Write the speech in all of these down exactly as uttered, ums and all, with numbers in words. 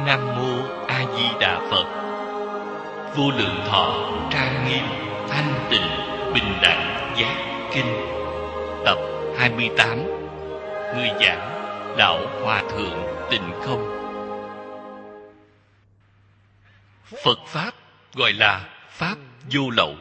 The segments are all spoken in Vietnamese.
Nam Mô A Di Đà Phật. Vô Lượng Thọ Trang Nghiêm Thanh Tịnh Bình Đẳng Giác Kinh. Tập hai mươi tám. Người giảng Đạo Hòa Thượng Tịnh Không. Phật Pháp gọi là Pháp vô lậu.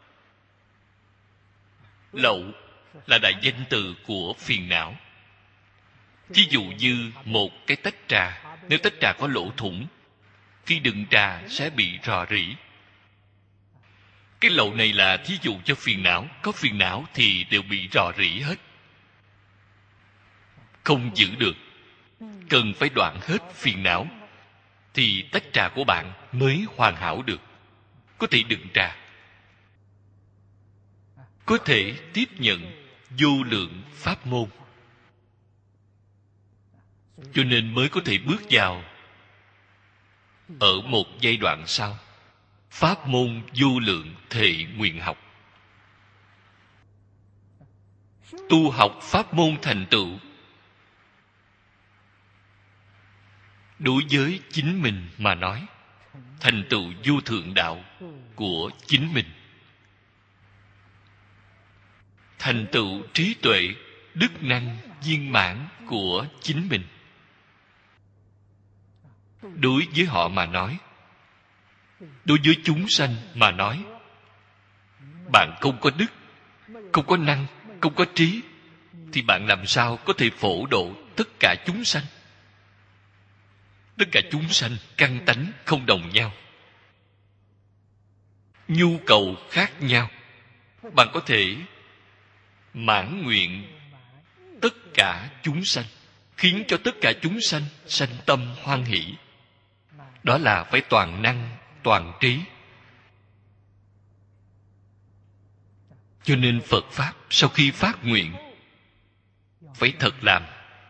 Lậu là đại danh từ của phiền não. Thí dụ như một cái tách trà, nếu tách trà có lỗ thủng, khi đựng trà sẽ bị rò rỉ. Cái lậu này là thí dụ cho phiền não. Có phiền não thì đều bị rò rỉ hết, không giữ được. Cần phải đoạn hết phiền não thì tách trà của bạn mới hoàn hảo được, có thể đựng trà, có thể tiếp nhận vô lượng pháp môn, cho nên mới có thể bước vào ở một giai đoạn sau. Pháp môn vô lượng thệ nguyện học. Tu học pháp môn thành tựu đối với chính mình mà nói, thành tựu vô thượng đạo của chính mình, thành tựu trí tuệ đức năng viên mãn của chính mình. Đối với họ mà nói, đối với chúng sanh mà nói, bạn không có đức, không có năng, không có trí, thì bạn làm sao có thể phổ độ tất cả chúng sanh? Tất cả chúng sanh căn tánh không đồng nhau, nhu cầu khác nhau. Bạn có thể mãn nguyện tất cả chúng sanh, khiến cho tất cả chúng sanh sanh tâm hoan hỷ. Đó là phải toàn năng, toàn trí. Cho nên Phật Pháp sau khi phát nguyện phải thật làm,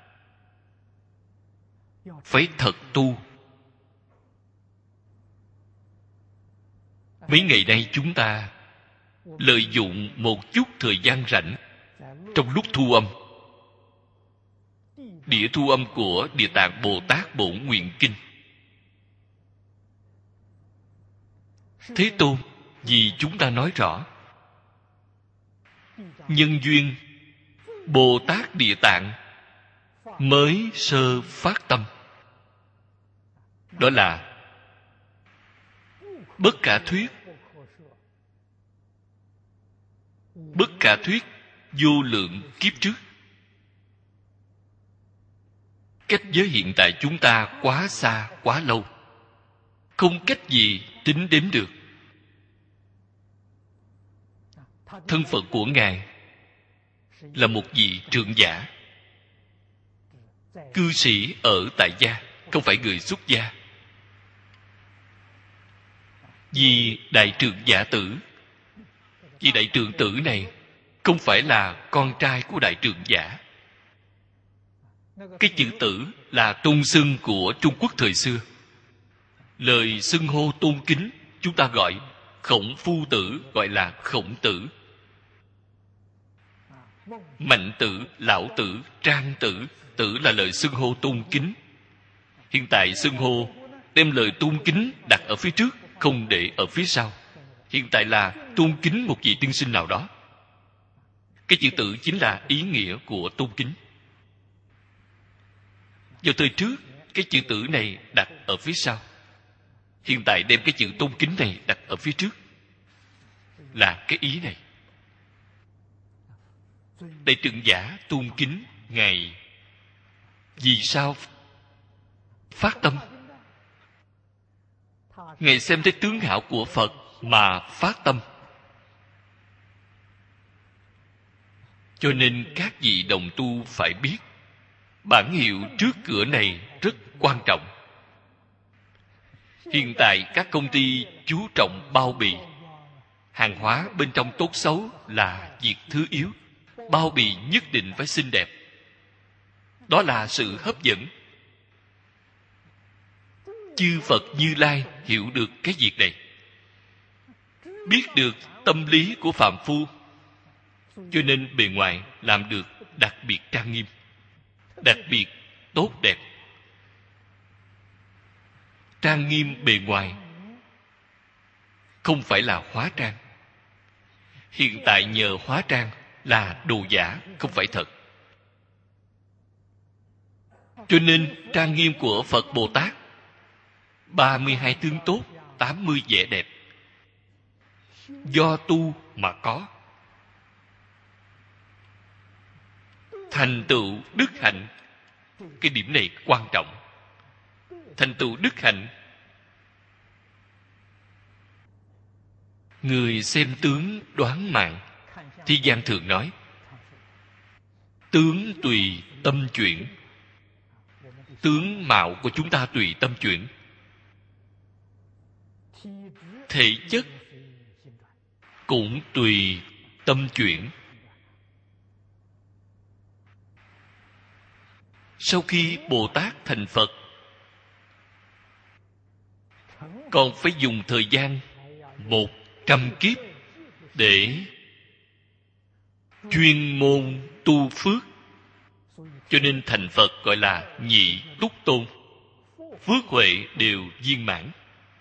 phải thật tu. Mấy ngày nay chúng ta lợi dụng một chút thời gian rảnh trong lúc thu âm đĩa thu âm của Địa Tạng Bồ Tát Bổn Nguyện Kinh. Thế Tôn vì chúng ta nói rõ, nhân duyên Bồ Tát Địa Tạng mới sơ phát tâm, đó là bất khả thuyết. Bất khả thuyết vô lượng kiếp trước. Cách giới hiện tại chúng ta quá xa, quá lâu, không cách gì tính đếm được. Thân phận của Ngài là một vị trượng giả, cư sĩ ở tại gia, không phải người xuất gia. Vì đại trượng giả tử, vì đại trượng tử này không phải là con trai của đại trượng giả. Cái chữ tử là tôn xưng của Trung Quốc thời xưa. Lời xưng hô tôn kính chúng ta gọi Khổng Phu Tử gọi là Khổng Tử, Mạnh Tử, Lão Tử, Trang Tử. Tử là lời xưng hô tôn kính. Hiện tại xưng hô đem lời tôn kính đặt ở phía trước, không để ở phía sau. Hiện tại là tôn kính một vị tiên sinh nào đó. Cái chữ tử chính là ý nghĩa của tôn kính. Vào thời trước, cái chữ tử này đặt ở phía sau. Hiện tại đem cái chữ tôn kính này đặt ở phía trước, là cái ý này. Đại trượng giả tôn kính Ngài. Vì sao phát tâm? Ngài xem thấy tướng hảo của Phật mà phát tâm. Cho nên các vị đồng tu phải biết, bản hiệu trước cửa này rất quan trọng. Hiện tại các công ty chú trọng bao bì. Hàng hóa bên trong tốt xấu là việc thứ yếu. Bao bì nhất định phải xinh đẹp. Đó là sự hấp dẫn. Chư Phật Như Lai hiểu được cái việc này, biết được tâm lý của phàm phu, cho nên bề ngoài làm được đặc biệt trang nghiêm, đặc biệt tốt đẹp. trang nghiêm bề ngoài, không phải là hóa trang. Hiện tại nhờ hóa trang là đồ giả, không phải thật. Cho nên trang nghiêm của Phật Bồ Tát ba mươi hai tướng tốt, tám mươi vẻ đẹp, do tu mà có. Thành tựu đức hạnh, cái điểm này quan trọng. Thành tựu đức hạnh, người xem tướng đoán mạng. Thế gian thường nói tướng tùy tâm chuyển. Tướng mạo của chúng ta tùy tâm chuyển. Thể chất cũng tùy tâm chuyển. Sau khi Bồ Tát thành Phật, còn phải dùng thời gian một trăm kiếp để chuyên môn tu phước. Cho nên thành Phật gọi là nhị túc tôn. Phước huệ đều viên mãn.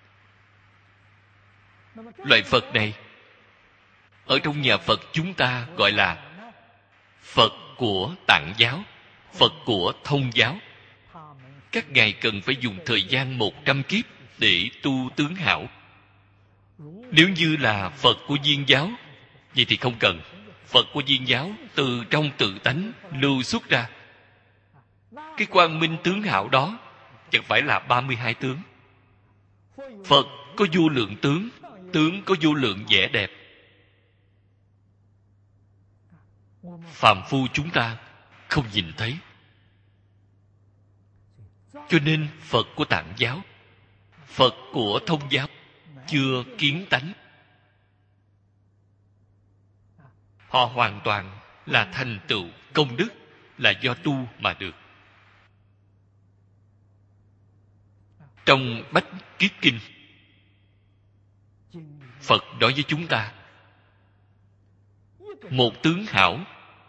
Loại Phật này ở trong nhà Phật chúng ta gọi là Phật của Tạng giáo, Phật của Thông giáo. Các ngài cần phải dùng thời gian một trăm kiếp để tu tướng hảo. Nếu như là Phật của Viên giáo, vậy thì không cần. Phật của Viên giáo từ trong tự tánh lưu xuất ra. Cái quang minh tướng hảo đó chẳng phải là ba mươi hai tướng. Phật có vô lượng tướng, tướng có vô lượng vẻ đẹp. Phàm phu chúng ta không nhìn thấy. Cho nên Phật của Tạng giáo, Phật của Thông giáo chưa kiến tánh. Họ hoàn toàn là thành tựu công đức, là do tu mà được. Trong Bách Kiết Kinh, Phật nói với chúng ta, một tướng hảo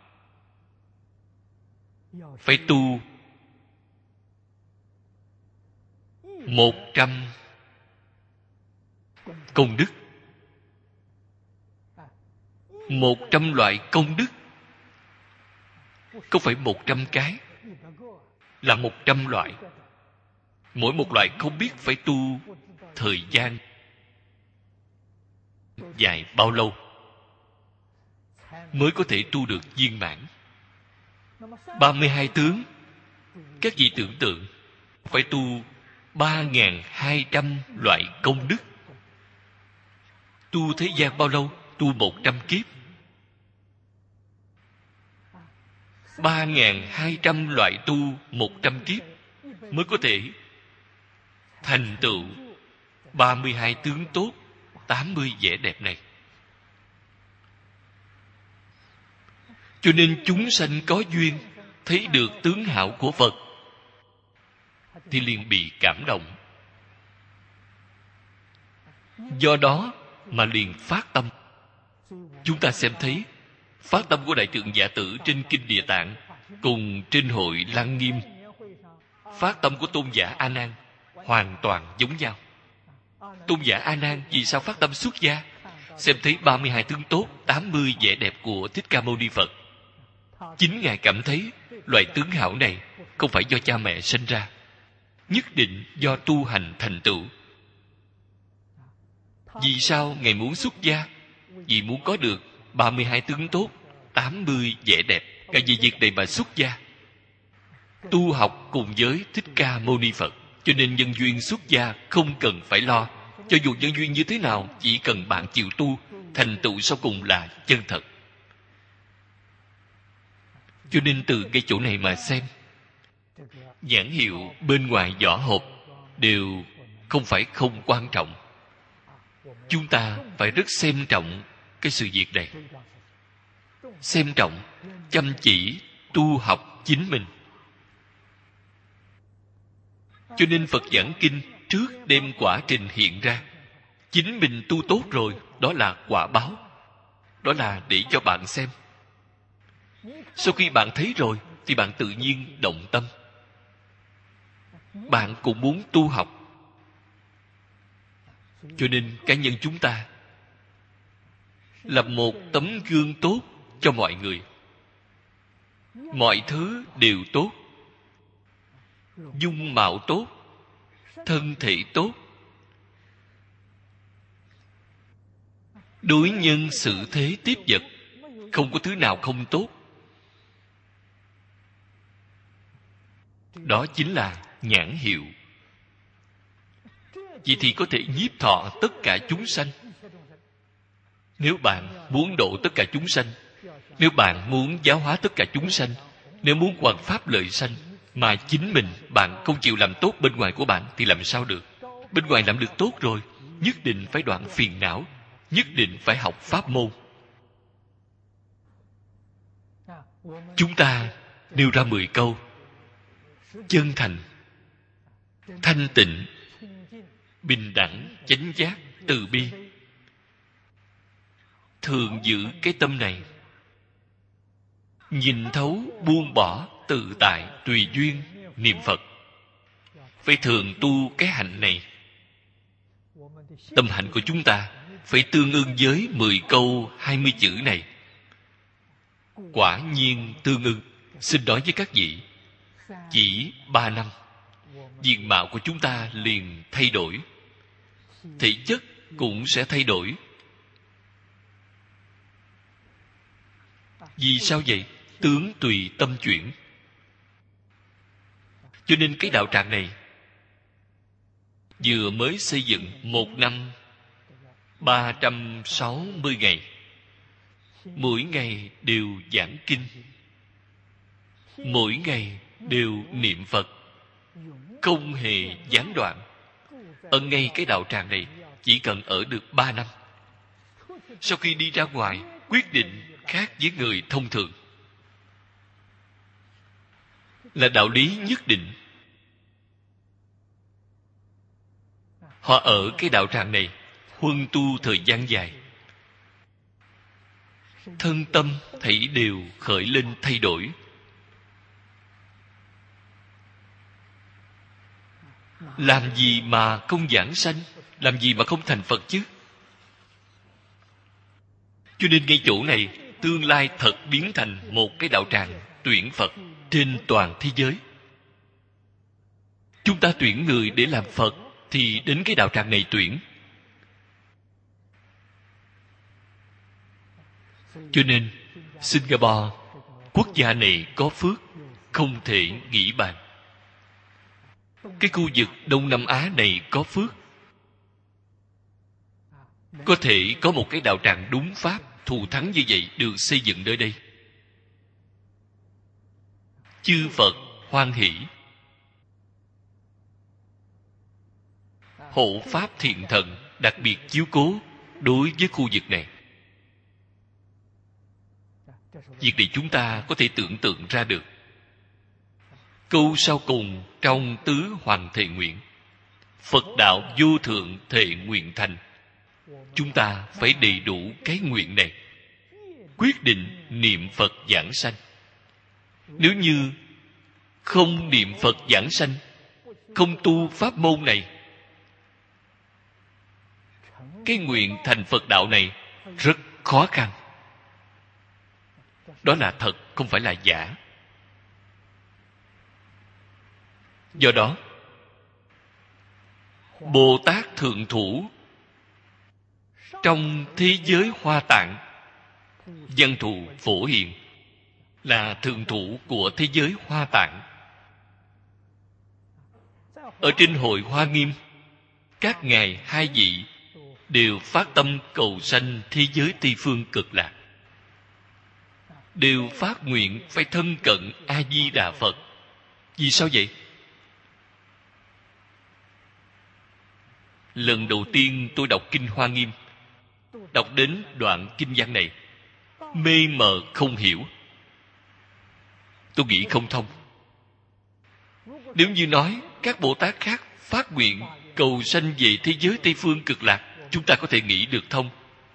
phải tu một trăm công đức. Một trăm loại công đức, không phải một trăm cái, là một trăm loại. Mỗi một loại không biết phải tu thời gian dài bao lâu mới có thể tu được viên mãn. ba mươi hai tướng, các vị tưởng tượng phải tu ba nghìn hai trăm loại công đức. Tu thế gian bao lâu? Tu một trăm kiếp. ba nghìn hai trăm loại tu một trăm kiếp mới có thể thành tựu ba mươi hai tướng tốt, tám mươi vẻ đẹp này. Cho nên chúng sanh có duyên thấy được tướng hảo của Phật thì liền bị cảm động. Do đó mà liền phát tâm. Chúng ta xem thấy phát tâm của Đại Tượng Giả Tử trên Kinh Địa Tạng cùng trên hội Lăng Nghiêm, phát tâm của Tôn giả A Nan hoàn toàn giống nhau. Tôn giả A Nan vì sao phát tâm xuất gia? Xem thấy ba mươi hai tướng tốt, tám mươi vẻ đẹp của Thích Ca Mâu Ni Phật. Chính ngài cảm thấy loại tướng hảo này không phải do cha mẹ sinh ra, nhất định do tu hành thành tựu. Vì sao ngài muốn xuất gia? Vì muốn có được ba mươi hai tướng tốt, tám mươi vẻ đẹp. Cả vì việc này mà xuất gia. Tu học cùng với Thích Ca Mâu Ni Phật. Cho nên nhân duyên xuất gia không cần phải lo. Cho dù nhân duyên như thế nào, chỉ cần bạn chịu tu, thành tựu sau cùng là chân thật. Cho nên từ cái chỗ này mà xem, nhãn hiệu bên ngoài vỏ hộp đều không phải không quan trọng. Chúng ta phải rất xem trọng cái sự việc này. Xem trọng, chăm chỉ tu học chính mình. Cho nên Phật giảng kinh trước đem quả trình hiện ra. Chính mình tu tốt rồi, đó là quả báo. Đó là để cho bạn xem. Sau khi bạn thấy rồi thì bạn tự nhiên động tâm. Bạn cũng muốn tu học. Cho nên cá nhân chúng ta là một tấm gương tốt cho mọi người. Mọi thứ đều tốt. Dung mạo tốt, thân thể tốt, đối nhân xử thế tiếp vật, không có thứ nào không tốt. Đó chính là nhãn hiệu. Vậy thì có thể nhiếp thọ tất cả chúng sanh. Nếu bạn muốn độ tất cả chúng sanh, nếu bạn muốn giáo hóa tất cả chúng sanh, nếu muốn hoằng pháp lợi sanh, mà chính mình bạn không chịu làm tốt bên ngoài của bạn thì làm sao được? Bên ngoài làm được tốt rồi, nhất định phải đoạn phiền não, nhất định phải học pháp môn. Chúng ta nêu ra mười câu: chân thành, thanh tịnh, bình đẳng, chánh giác, từ bi. Thường giữ cái tâm này, nhìn thấu, buông bỏ, tự tại, tùy duyên, niệm Phật. Phải thường tu cái hạnh này. Tâm hạnh của chúng ta phải tương ưng với mười câu hai mươi chữ này. Quả nhiên tương ưng. Xin nói với các vị, chỉ ba năm, diện mạo của chúng ta liền thay đổi. Thể chất cũng sẽ thay đổi. Vì sao vậy? Tướng tùy tâm chuyển. Cho nên cái đạo tràng này vừa mới xây dựng một năm ba trăm sáu mươi ngày. Mỗi ngày đều giảng kinh, mỗi ngày đều niệm Phật, không hề gián đoạn. Ở ngay cái đạo tràng này chỉ cần ở được ba năm. Sau khi đi ra ngoài, quyết định khác với người thông thường. Là đạo lý nhất định. Họ ở cái đạo tràng này huân tu thời gian dài, thân tâm thảy đều khởi lên thay đổi. Làm gì mà không giảng sanh? Làm gì mà không thành Phật chứ? Cho nên ngay chỗ này, tương lai thật biến thành một cái đạo tràng tuyển Phật trên toàn thế giới. Chúng ta tuyển người để làm Phật thì đến cái đạo tràng này tuyển. Cho nên Singapore, quốc gia này có phước không thể nghĩ bàn. Cái khu vực Đông Nam Á này có phước, có thể có một cái đạo tràng đúng pháp thù thắng như vậy được xây dựng nơi đây. Chư Phật hoan hỷ, hộ pháp thiện thần đặc biệt chiếu cố đối với khu vực này. Việc này chúng ta có thể tưởng tượng ra được. Câu sau cùng trong tứ hoàng thệ nguyện: Phật đạo vô thượng thệ nguyện thành. Chúng ta phải đầy đủ cái nguyện này, quyết định niệm Phật giảng sanh. Nếu như không niệm Phật giảng sanh, không tu pháp môn này, cái nguyện thành Phật đạo này rất khó khăn. Đó là thật, không phải là giả. Do đó, Bồ Tát Thượng Thủ trong thế giới Hoa Tạng, Văn Thù Phổ Hiền là thượng thủ của thế giới Hoa Tạng. Ở trên hội Hoa Nghiêm, các ngài hai vị đều phát tâm cầu sanh thế giới Tây Phương Cực Lạc, đều phát nguyện phải thân cận A Di Đà Phật. Vì sao vậy? Lần đầu tiên tôi đọc kinh Hoa Nghiêm, đọc đến đoạn kinh văn này, mê mờ không hiểu. Tôi nghĩ không thông. Nếu như nói các Bồ Tát khác phát nguyện cầu sanh về thế giới Tây Phương Cực Lạc, chúng ta có thể nghĩ được thông.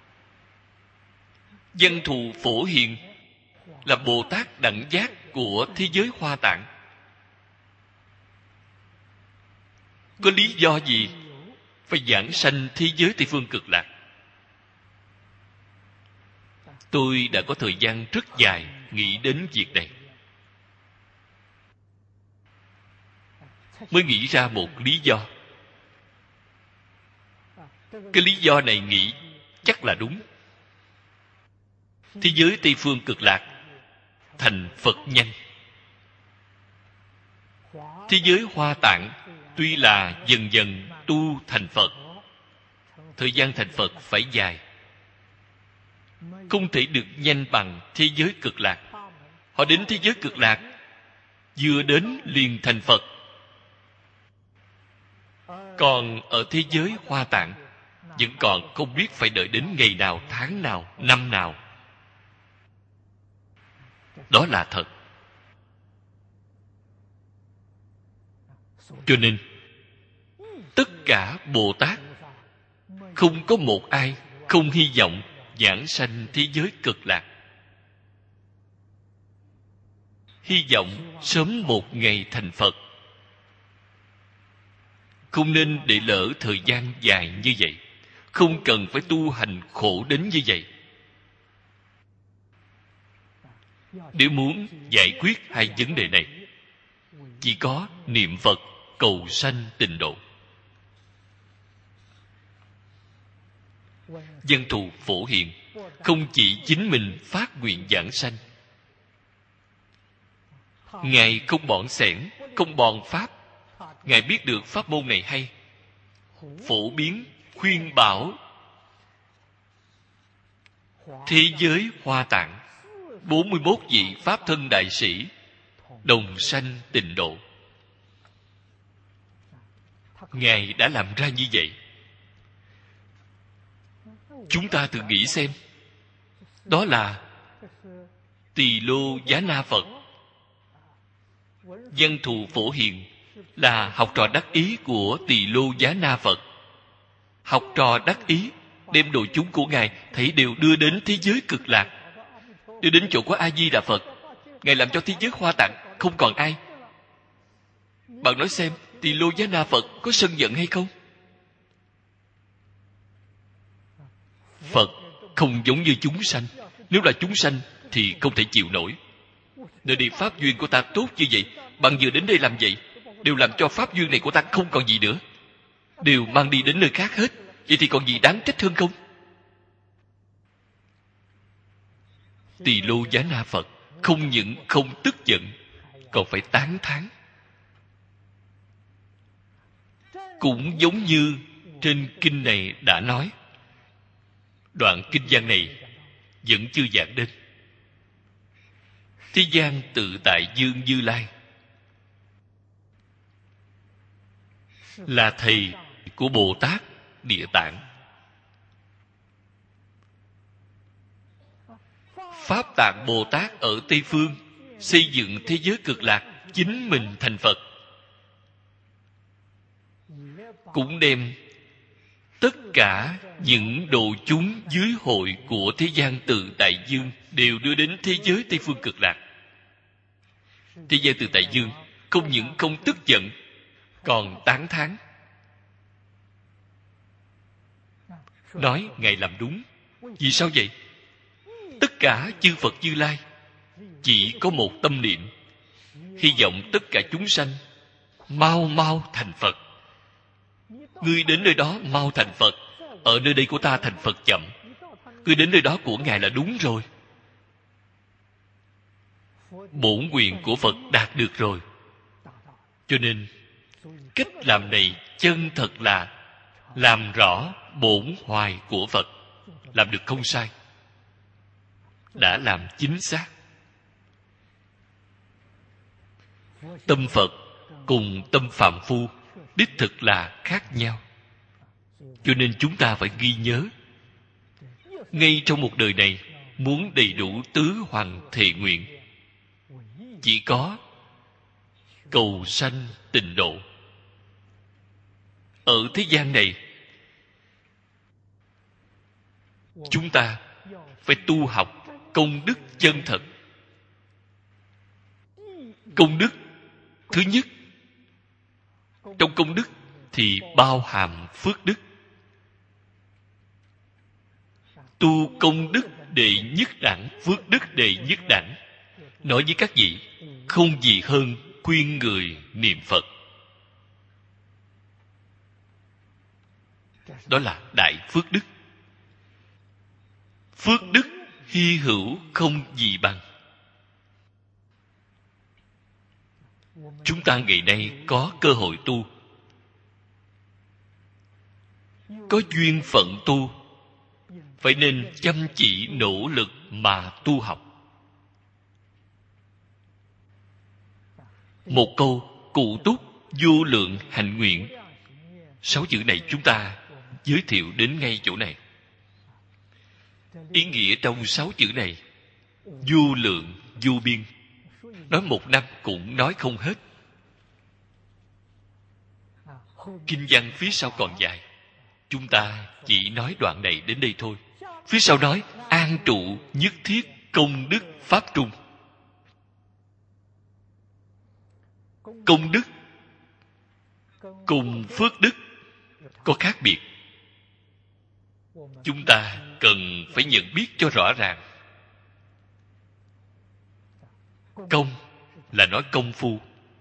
Văn Thù Phổ Hiền là Bồ Tát đẳng giác của thế giới Hoa Tạng. Có lý do gì phải giảng sanh thế giới Tây Phương Cực Lạc. Tôi đã có thời gian rất dài nghĩ đến việc này, mới nghĩ ra một lý do. Cái lý do này nghĩ chắc là đúng. Thế giới Tây Phương Cực Lạc thành Phật nhanh. Thế giới Hoa Tạng tuy là dần dần tu thành Phật, thời gian thành Phật phải dài, không thể được nhanh bằng thế giới Cực Lạc. Họ đến thế giới Cực Lạc vừa đến liền thành Phật. Còn ở thế giới Hoa Tạng vẫn còn không biết phải đợi đến ngày nào, tháng nào, năm nào. Đó là thật. Cho nên tất cả Bồ Tát không có một ai không hy vọng giảng sanh thế giới Cực Lạc, hy vọng sớm một ngày thành Phật. Không nên để lỡ thời gian dài như vậy, không cần phải tu hành khổ đến như vậy. Nếu muốn giải quyết hai vấn đề này, chỉ có niệm Phật cầu sanh tịnh độ. Văn Thù Phổ Hiền không chỉ chính mình phát nguyện giảng sanh, Ngài không bỏn xẻn, không bòn pháp. Ngài biết được pháp môn này hay, phổ biến, khuyên bảo thế giới Hoa Tạng bốn mươi mốt vị Pháp thân đại sĩ đồng sanh tịnh độ. Ngài đã làm ra như vậy. Chúng ta thử nghĩ xem, đó là Tỳ Lô Giá Na Phật. Văn Thù Phổ Hiền là học trò đắc ý của Tỳ Lô Giá Na Phật. Học trò đắc ý đem đồ chúng của Ngài thấy đều đưa đến thế giới Cực Lạc, đưa đến chỗ của A Di Đà Phật. Ngài làm cho thế giới Hoa Tạng không còn ai. Bạn nói xem, Tỳ Lô Giá Na Phật có sân giận hay không? Phật không giống như chúng sanh. Nếu là chúng sanh thì không thể chịu nổi. Nơi đây pháp duyên của ta tốt như vậy, bạn vừa đến đây làm vậy, đều làm cho pháp duyên này của ta không còn gì nữa, đều mang đi đến nơi khác hết. Vậy thì còn gì đáng trách hơn không? Tỳ Lô Giá Na Phật không những không tức giận, còn phải tán thán. Cũng giống như trên kinh này đã nói. Đoạn kinh văn này vẫn chưa giảng đến. Thế gian tự tại Dương Như Lai là thầy của Bồ Tát Địa Tạng. Pháp Tạng Bồ Tát ở Tây Phương xây dựng thế giới Cực Lạc, chính mình thành Phật, cũng đem tất cả những độ chúng dưới hội của thế gian tự tại dương đều đưa đến thế giới Tây Phương Cực Lạc. Thế gian tự tại dương không những không tức giận, còn tán thán, nói Ngài làm đúng. Vì sao vậy? Tất cả chư Phật Như Lai chỉ có một tâm niệm, hy vọng tất cả chúng sanh mau mau thành Phật. Ngươi đến nơi đó mau thành Phật, ở nơi đây của ta thành Phật chậm. Ngươi đến nơi đó của Ngài là đúng rồi. Bổn nguyện của Phật đạt được rồi. Cho nên cách làm này chân thật là làm rõ bổn hoài của Phật, làm được không sai, đã làm chính xác. Tâm Phật cùng tâm phàm phu đích thực là khác nhau. Cho nên chúng ta phải ghi nhớ, ngay trong một đời này muốn đầy đủ tứ hoàng thệ nguyện, chỉ có cầu sanh tịnh độ. Ở thế gian này chúng ta phải tu học công đức chân thật. Công đức thứ nhất, trong công đức thì bao hàm phước đức. Tu công đức đệ nhất đẳng, phước đức đệ nhất đẳng. Nói với các vị, không gì hơn khuyên người niệm Phật. Đó là đại phước đức. Phước đức hy hữu không gì bằng. Chúng ta ngày nay có cơ hội tu, có duyên phận tu, phải nên chăm chỉ nỗ lực mà tu học. Một câu cụ túc vô lượng hạnh nguyện, sáu chữ này chúng ta giới thiệu đến ngay chỗ này. Ý nghĩa trong sáu chữ này vô lượng vô biên, nói một năm cũng nói không hết. Kinh văn phía sau còn dài, chúng ta chỉ nói đoạn này đến đây thôi. Phía sau nói an trụ nhất thiết công đức pháp trung. Công đức cùng phước đức có khác biệt. Chúng ta cần phải nhận biết cho rõ ràng. Công là nói công phu.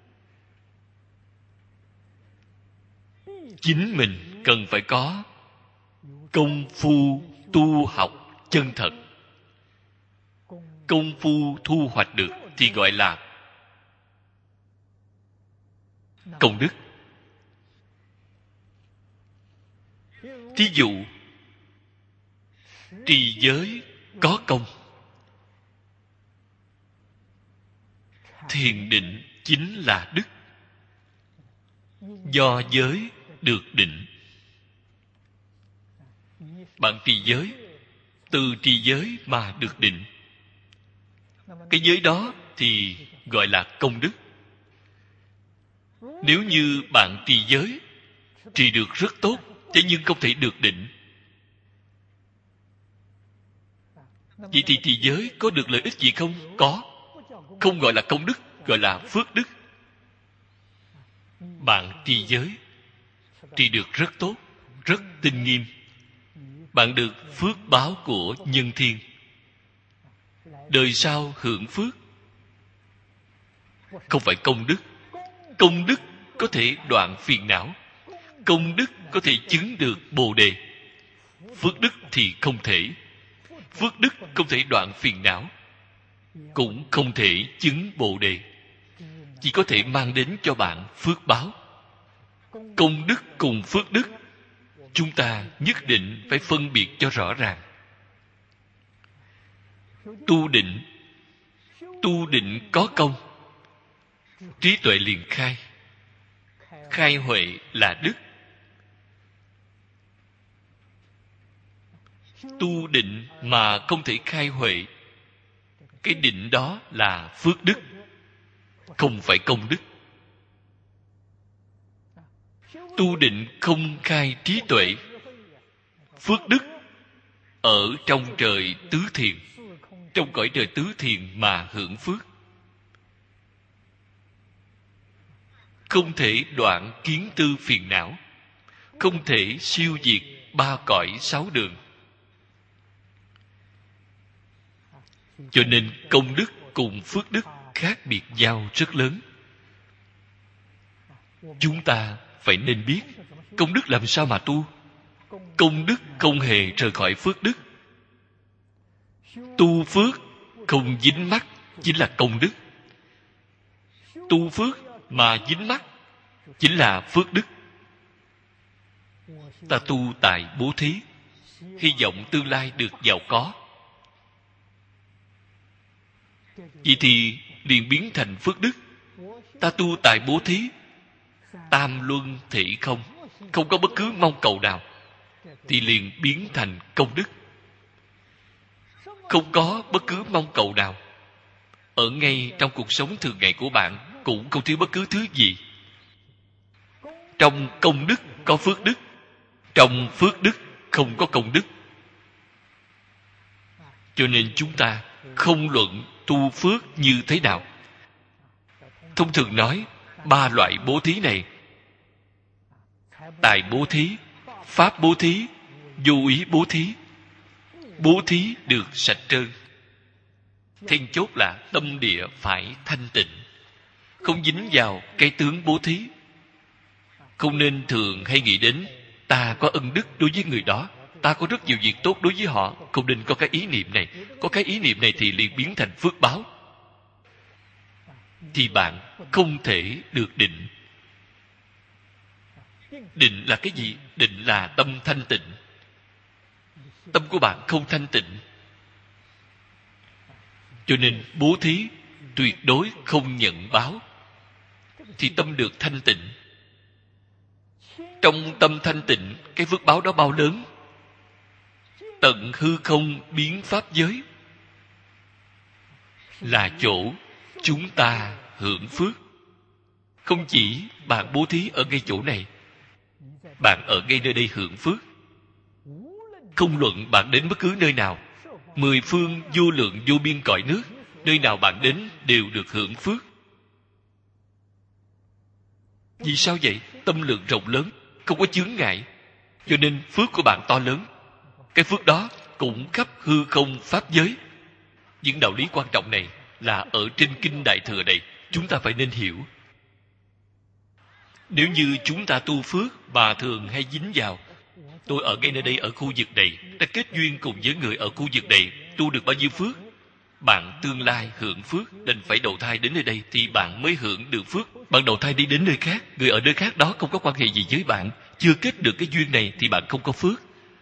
Chính mình cần phải có công phu tu học chân thật. Công phu thu hoạch được thì gọi là công đức. Thí dụ, trì giới có công, thiền định chính là đức. Do giới được định. Bạn trì giới, từ trì giới mà được định. Cái giới đó thì gọi là công đức. Nếu như bạn trì giới, trì được rất tốt, thế nhưng không thể được định, vậy thì trì giới có được lợi ích gì không? Có. Không gọi là công đức, gọi là phước đức. Bạn trì giới, trì được rất tốt, rất tinh nghiêm, bạn được phước báo của nhân thiên. Đời sau hưởng phước. Không phải công đức. Công đức có thể đoạn phiền não, công đức có thể chứng được bồ đề. Phước đức thì không thể. Phước đức không thể đoạn phiền não, cũng không thể chứng bồ đề. Chỉ có thể mang đến cho bạn phước báo. Công đức cùng phước đức, chúng ta nhất định phải phân biệt cho rõ ràng. Tu định, tu định có công, trí tuệ liền khai. Khai huệ là đức. Tu định mà không thể khai huệ, cái định đó là phước đức, không phải công đức. Tu định không khai trí tuệ, phước đức ở trong trời tứ thiền, trong cõi trời tứ thiền mà hưởng phước. Không thể đoạn kiến tư phiền não, không thể siêu diệt ba cõi sáu đường. Cho nên công đức cùng phước đức khác biệt nhau rất lớn. Chúng ta phải nên biết công đức làm sao mà tu. Công đức không hề rời khỏi phước đức. Tu phước không dính mắc chính là công đức. Tu phước mà dính mắc chính là phước đức. Ta tu tại bố thí, hy vọng tương lai được giàu có, vậy thì liền biến thành phước đức. Ta tu tại bố thí, tam luân thị không, không có bất cứ mong cầu nào, thì liền biến thành công đức. Không có bất cứ mong cầu nào, ở ngay trong cuộc sống thường ngày của bạn cũng không thiếu bất cứ thứ gì. Trong công đức có phước đức, trong phước đức không có công đức. Cho nên chúng ta không luận tu phước như thế nào. Thông thường nói ba loại bố thí này: tài bố thí, pháp bố thí, vô ý bố thí. Bố thí được sạch trơn. Then chốt là tâm địa phải thanh tịnh, không dính vào cái tướng bố thí. Không nên thường hay nghĩ đến ta có ân đức đối với người đó, ta có rất nhiều việc tốt đối với họ. Không nên có cái ý niệm này. Có cái ý niệm này thì liền biến thành phước báo, thì bạn không thể được định. Định là cái gì? Định là tâm thanh tịnh. Tâm của bạn không thanh tịnh, cho nên bố thí tuyệt đối không nhận báo, thì tâm được thanh tịnh. Trong tâm thanh tịnh, cái phước báo đó bao lớn? Tận hư không biến pháp giới là chỗ chúng ta hưởng phước. Không chỉ bạn bố thí ở ngay chỗ này, bạn ở ngay nơi đây hưởng phước. Không luận bạn đến bất cứ nơi nào, mười phương vô lượng vô biên cõi nước, nơi nào bạn đến đều được hưởng phước. Vì sao vậy? Tâm lượng rộng lớn, không có chướng ngại, cho nên phước của bạn to lớn. Cái phước đó cũng khắp hư không pháp giới. Những đạo lý quan trọng này là ở trên kinh Đại Thừa này, chúng ta phải nên hiểu. Nếu như chúng ta tu phước mà thường hay dính vào, tôi ở ngay nơi đây, ở khu vực này, đã kết duyên cùng với người ở khu vực này, tu được bao nhiêu phước, bạn tương lai hưởng phước đành phải đầu thai đến nơi đây thì bạn mới hưởng được phước. Bạn đầu thai đi đến nơi khác, người ở nơi khác đó không có quan hệ gì với bạn, chưa kết được cái duyên này thì bạn không có phước.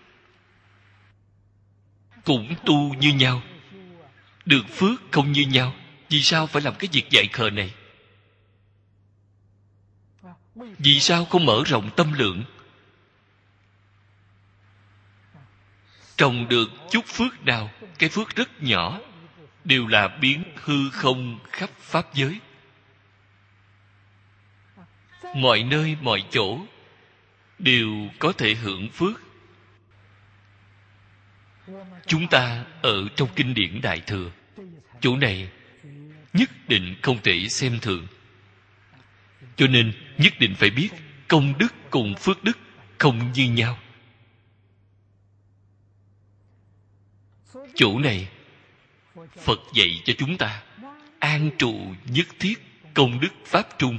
Cũng tu như nhau, được phước không như nhau. Vì sao phải làm cái việc dại khờ này? Vì sao không mở rộng tâm lượng? Trồng được chút phước nào, cái phước rất nhỏ, đều là biến hư không khắp pháp giới. Mọi nơi mọi chỗ đều có thể hưởng phước. Chúng ta ở trong kinh điển Đại Thừa, chỗ này nhất định không thể xem thường. Cho nên nhất định phải biết công đức cùng phước đức không như nhau. Chỗ này Phật dạy cho chúng ta an trụ nhất thiết công đức pháp trung.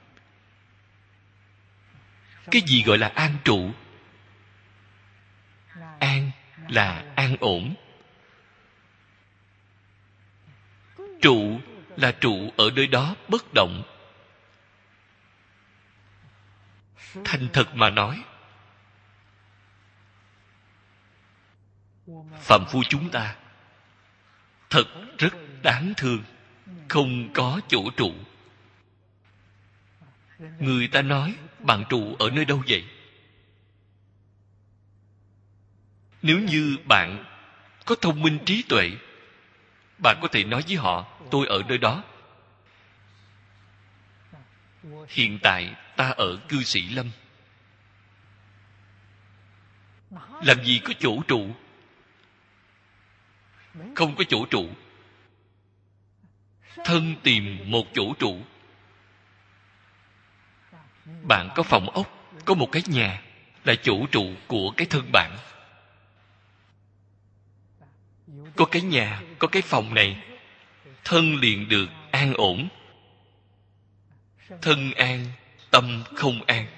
Cái gì gọi là an trụ? An là an ổn, trụ là trụ ở nơi đó bất động. Thành thật mà nói, phàm phu chúng ta thật rất đáng thương, không có chỗ trụ. Người ta nói bạn trụ ở nơi đâu vậy? Nếu như bạn có thông minh trí tuệ, bạn có thể nói với họ, tôi ở nơi đó. Hiện tại ta ở Cư Sĩ Lâm. Làm gì có chỗ trụ? Không có chỗ trụ. Thân tìm một chỗ trụ. Bạn có phòng ốc, có một cái nhà, là chỗ trụ của cái thân bạn. Có cái nhà, có cái phòng này, thân liền được an ổn. Thân an, tâm không an.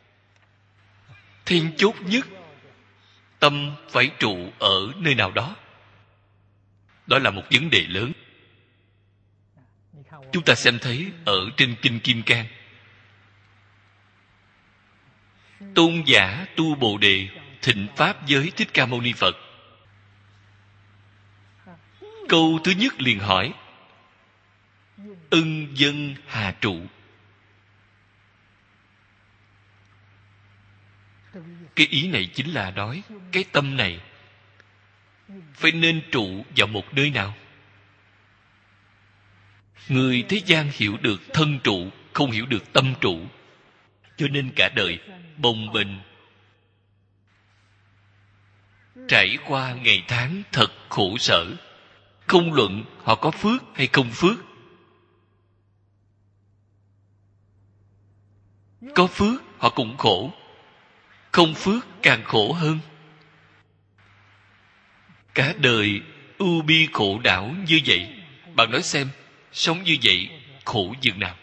Then chốt nhất, tâm phải trụ ở nơi nào đó. Đó là một vấn đề lớn. Chúng ta xem thấy ở trên Kinh Kim Cang, tôn giả tu Bồ Đề thịnh pháp giới Thích Ca Mâu Ni Phật. Câu thứ nhất liền hỏi, ân dân hà trụ? Cái ý này chính là nói cái tâm này phải nên trụ vào một nơi nào. Người thế gian hiểu được thân trụ, không hiểu được tâm trụ, cho nên cả đời bồng bềnh, trải qua ngày tháng thật khổ sở. Không luận họ có phước hay không phước. Có phước họ cũng khổ, Không phước càng khổ hơn. Cả đời ưu bi khổ đảo như vậy, bạn nói xem, sống như vậy khổ dường nào?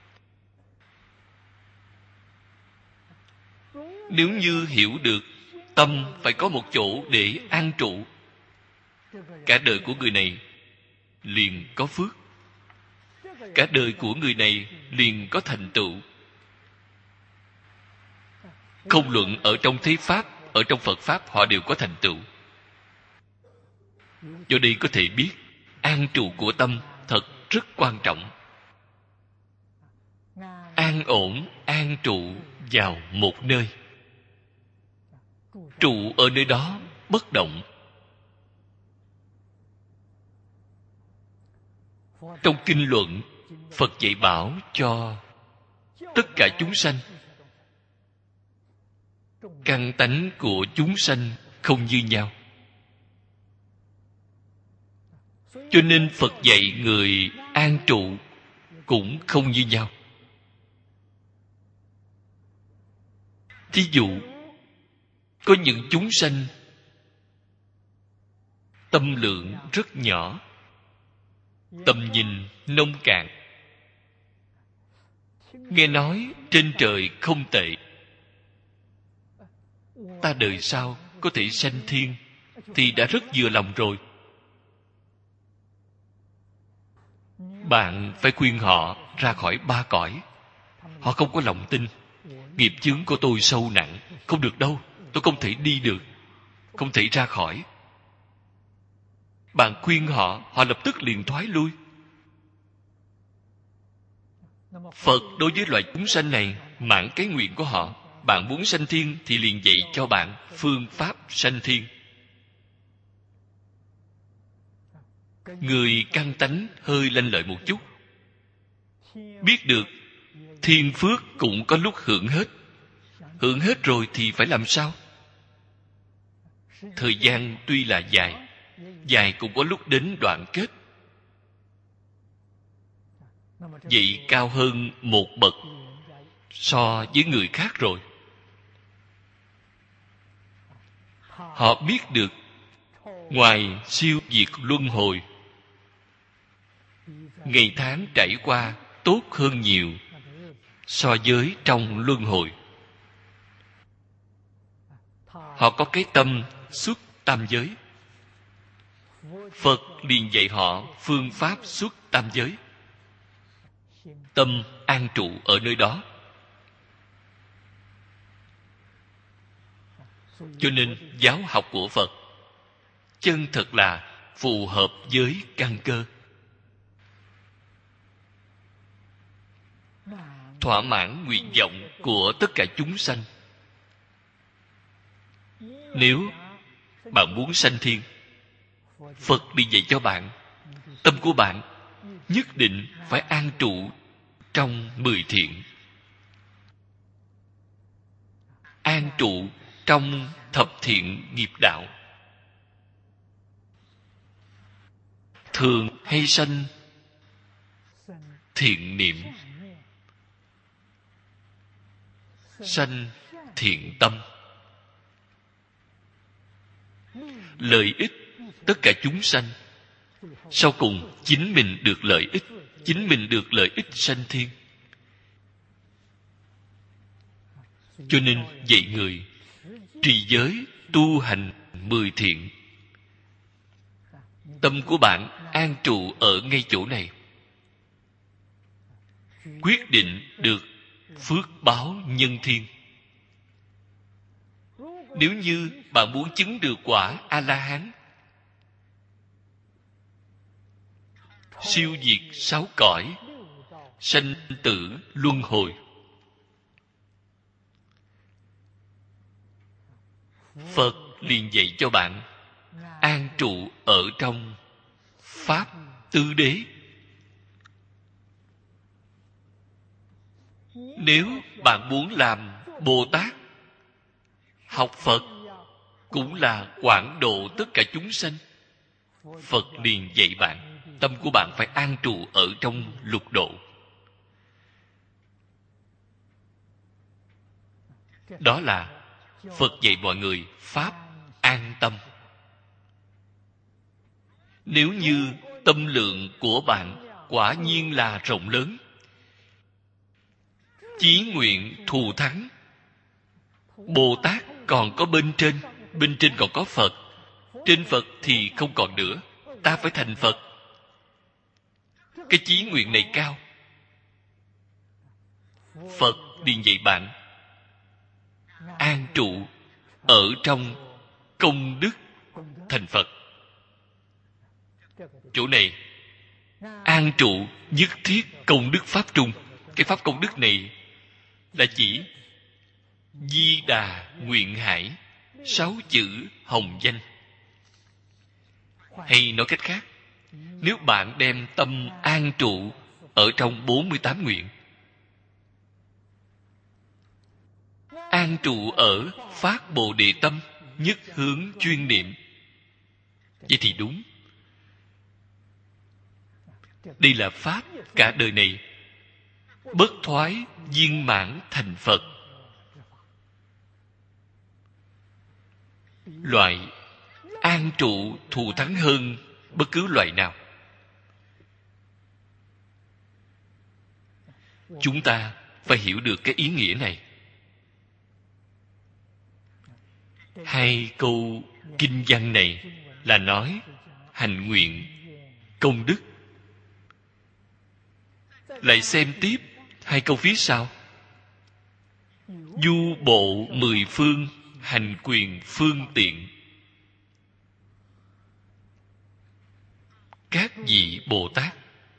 Nếu như hiểu được tâm phải có một chỗ để an trụ, cả đời của người này liền có phước, cả đời của người này liền có thành tựu. Không luận ở trong thế pháp, ở trong Phật pháp, họ đều có thành tựu. Do đây có thể biết an trụ của tâm thật rất quan trọng. An ổn, an trụ vào một nơi, trụ ở nơi đó bất động. Trong kinh luận, Phật dạy bảo cho tất cả chúng sanh, căn tánh của chúng sanh không như nhau. Cho nên Phật dạy người an trụ cũng không như nhau. Thí dụ, có những chúng sanh tâm lượng rất nhỏ, tầm nhìn nông cạn, nghe nói trên trời không tệ, ta đời sau có thể sanh thiên thì đã rất vừa lòng rồi. Bạn phải khuyên họ ra khỏi ba cõi. Họ không có lòng tin. Nghiệp chướng của tôi sâu nặng, không được đâu, tôi không thể đi được, không thể ra khỏi. Bạn khuyên họ, họ lập tức liền thoái lui. Phật đối với loại chúng sanh này mãn cái nguyện của họ. Bạn muốn sanh thiên thì liền dạy cho bạn phương pháp sanh thiên. Người căn tánh hơi lanh lợi một chút, biết được thiên phước cũng có lúc hưởng hết. Hưởng hết rồi thì phải làm sao? Thời gian tuy là dài, dài cũng có lúc đến đoạn kết. Vậy cao hơn một bậc so với người khác rồi. Họ biết được ngoài siêu diệt luân hồi, ngày tháng trải qua tốt hơn nhiều so với trong luân hồi. Họ có cái tâm xuất tam giới. Phật liền dạy họ phương pháp xuất tam giới. Tâm an trụ ở nơi đó. Cho nên giáo học của Phật chân thật là phù hợp với căn cơ, thỏa mãn nguyện vọng của tất cả chúng sanh. Nếu bạn muốn sanh thiên, Phật đi dạy cho bạn, tâm của bạn nhất định phải an trụ trong mười thiện, an trụ trong thập thiện nghiệp đạo. Thường hay sanh thiện niệm, sanh thiện tâm. Lợi ích tất cả chúng sanh, sau cùng chính mình được lợi ích, chính mình được lợi ích sanh thiên. Cho nên dạy người trì giới tu hành mười thiện. Tâm của bạn an trụ ở ngay chỗ này, quyết định được phước báo nhân thiên. Nếu như bạn muốn chứng được quả A-la-hán, siêu diệt sáu cõi, sanh tử luân hồi, Phật liền dạy cho bạn an trụ ở trong Pháp Tứ Đế. Nếu bạn muốn làm Bồ Tát, học Phật cũng là quảng độ tất cả chúng sanh, Phật liền dạy bạn tâm của bạn phải an trụ ở trong lục độ. Đó là Phật dạy mọi người pháp an tâm. Nếu như tâm lượng của bạn quả nhiên là rộng lớn, chí nguyện thù thắng, Bồ Tát còn có bên trên, bên trên còn có Phật, trên Phật thì không còn nữa, ta phải thành Phật. Cái chí nguyện này cao, Phật liền dạy bạn an trụ ở trong công đức thành Phật. Chỗ này an trụ nhất thiết công đức pháp trung. Cái pháp công đức này là chỉ Di Đà Nguyện Hải, sáu chữ hồng danh. Hay nói cách khác, nếu bạn đem tâm an trụ ở trong bốn mươi tám nguyện, an trụ ở phát Bồ Đề tâm, nhất hướng chuyên niệm, vậy thì đúng. Đây là pháp cả đời này bất thoái viên mãn thành Phật. Loại an trụ thù thắng hơn bất cứ loại nào. Chúng ta phải hiểu được cái ý nghĩa này. Hai câu kinh văn này là nói hành nguyện công đức. Lại xem tiếp hai câu phía sau: du bộ mười phương, hành quyền phương tiện. Các vị Bồ Tát,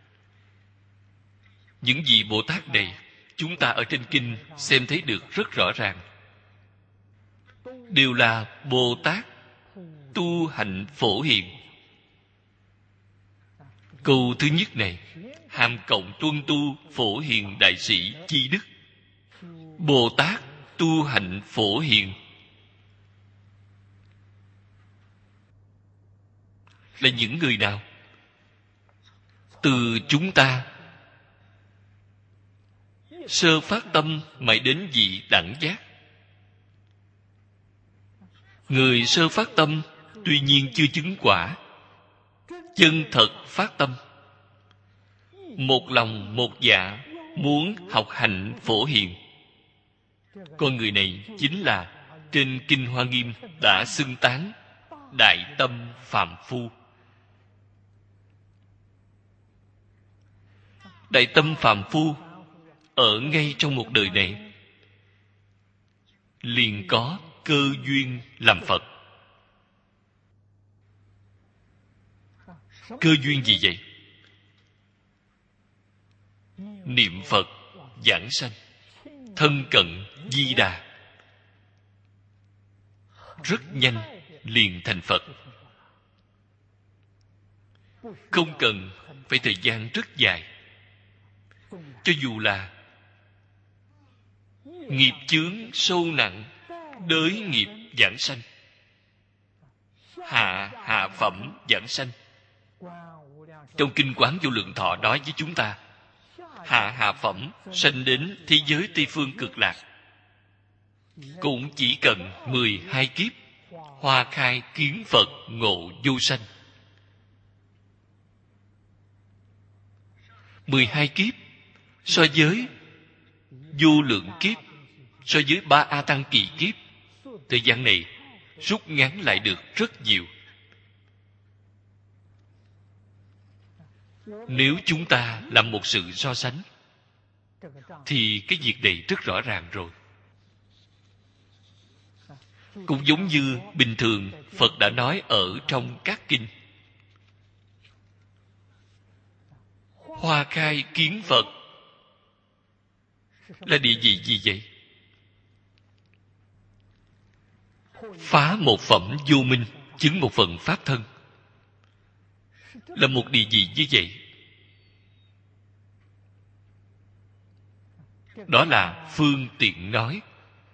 những vị Bồ Tát này chúng ta ở trên kinh xem thấy được rất rõ ràng, đều là Bồ Tát tu hành phổ hiền. Câu thứ nhất này hàm cộng tuân tu phổ hiền đại sĩ chi đức. Bồ Tát tu hành phổ hiền là những người nào? Từ chúng ta sơ phát tâm mãi đến vị đẳng giác. Người sơ phát tâm tuy nhiên chưa chứng quả, chân thật phát tâm, một lòng một dạ muốn học hành phổ hiền. Con người này chính là trên Kinh Hoa Nghiêm đã xưng tán đại tâm phàm phu. Đại tâm phàm phu ở ngay trong một đời này liền có cơ duyên làm Phật. Cơ duyên gì vậy? Niệm Phật giảng sanh, thân cận Di Đà, rất nhanh liền thành Phật. Không cần phải thời gian rất dài. Cho dù là nghiệp chướng sâu nặng, đới nghiệp giảng sanh, hạ hạ phẩm giảng sanh. Trong Kinh Quán Vô Lượng Thọ nói với chúng ta, hạ hạ phẩm sanh đến thế giới Tây Phương Cực Lạc cũng chỉ cần mười hai kiếp hoa khai kiến Phật ngộ vô sanh. Mười hai kiếp so với vô lượng kiếp, so với ba A Tăng kỳ kiếp, thời gian này rút ngắn lại được rất nhiều. Nếu chúng ta làm một sự so sánh thì cái việc này rất rõ ràng rồi. Cũng giống như bình thường Phật đã nói ở trong các kinh, hoa khai kiến Phật là địa vị gì vậy? Phá một phẩm vô minh, chứng một phần pháp thân, là một địa vị như vậy. Đó là phương tiện nói.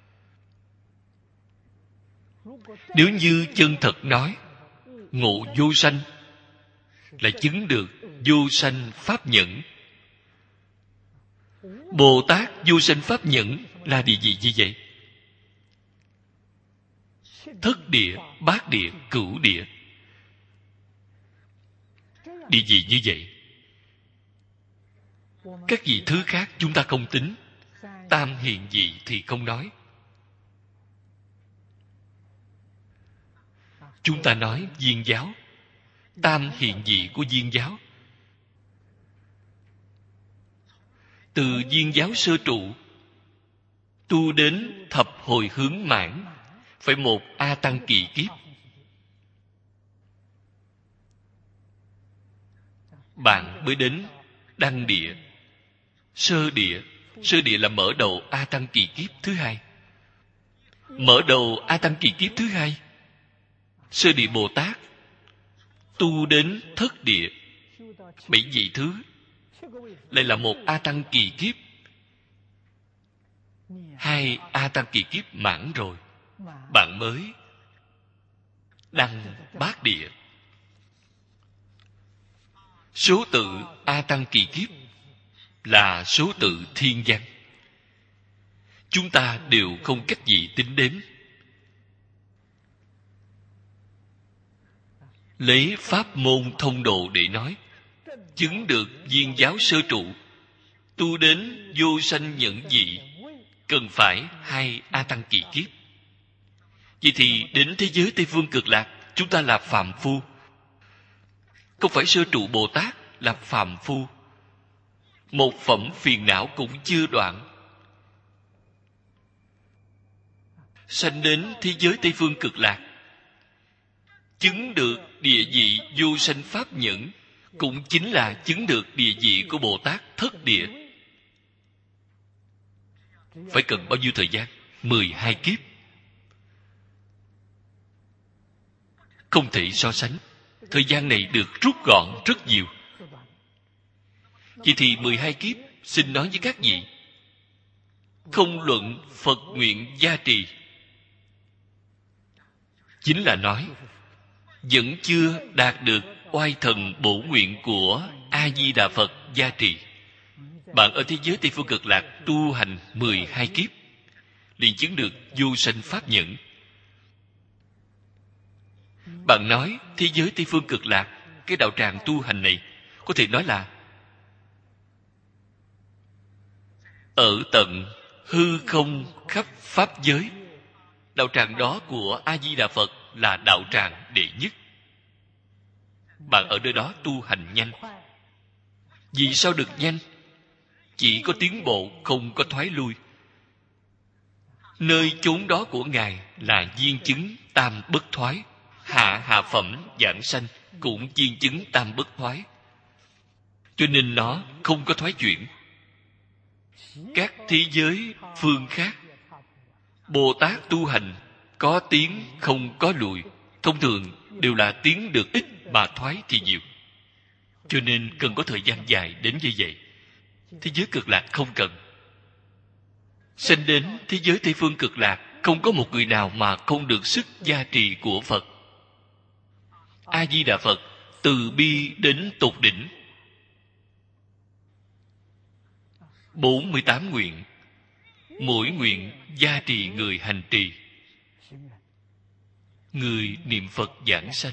Nếu như chân thật nói, ngộ vô sanh là chứng được vô sanh pháp nhẫn. Bồ Tát vô sanh pháp nhẫn là địa vị như vậy. thất địa, bát địa, cửu địa. Địa vị như vậy, các vị thứ khác chúng ta không tính. Tam hiền vị thì không nói. Chúng ta nói Viên giáo. Tam hiền vị của Viên giáo, từ Viên giáo sơ trụ tu đến thập hồi hướng mãn, phải một A Tăng kỳ kiếp. Bạn mới đến đăng địa, sơ địa. Sơ địa là mở đầu A Tăng kỳ kiếp thứ hai. Mở đầu A Tăng kỳ kiếp thứ hai, sơ địa Bồ Tát tu đến thất địa, bảy vị thứ, lại là một A Tăng kỳ kiếp. Hai A Tăng kỳ kiếp mãn rồi, bạn mới đăng bát địa. Số tự A Tăng kỳ kiếp là số tự thiên văn, chúng ta đều không cách gì tính đến. Lấy pháp môn thông độ để nói, chứng được Viên giáo sơ trụ, tu đến vô sanh nhẫn vị, cần phải hai A Tăng kỳ kiếp. Vậy thì đến thế giới Tây Phương Cực Lạc, chúng ta là phàm phu. Không phải sơ trụ Bồ Tát, là phàm phu. Một phẩm phiền não cũng chưa đoạn. Sanh đến thế giới Tây Phương Cực Lạc, chứng được địa vị vô sanh pháp nhẫn, cũng chính là chứng được địa vị của Bồ Tát thất địa. Phải cần bao nhiêu thời gian? Mười hai kiếp. Không thể so sánh. Thời gian này được rút gọn rất nhiều. Vậy thì mười hai kiếp xin nói với các vị, không luận Phật nguyện gia trì, chính là nói vẫn chưa đạt được oai thần bổ nguyện của A Di Đà Phật gia trì. Bạn ở thế giới Tây Phương Cực Lạc tu hành mười hai kiếp, liền chứng được vô sanh pháp nhẫn. Bạn nói thế giới Tây Phương Cực Lạc, cái đạo tràng tu hành này có thể nói là ở tận hư không khắp pháp giới. Đạo tràng đó của A Di Đà Phật là đạo tràng đệ nhất. Bạn ở nơi đó tu hành nhanh. Vì sao được nhanh? Chỉ có tiến bộ, không có thoái lui. Nơi chốn đó của Ngài là viên chứng tam bất thoái. Hạ hạ phẩm giảng sanh cũng viên chứng tam bất thoái, cho nên nó không có thoái chuyển. Các thế giới phương khác, Bồ Tát tu hành có tiến không có lùi, thông thường đều là tiến được ít mà thoái thì nhiều, cho nên cần có thời gian dài đến như vậy. Thế giới Cực Lạc không cần. Sinh đến thế giới Tây Phương Cực Lạc, không có một người nào mà không được sức gia trì của Phật. A Di Đà Phật từ bi đến tột đỉnh. Bốn mươi tám nguyện, mỗi nguyện gia trì người hành trì, người niệm Phật giảng sanh.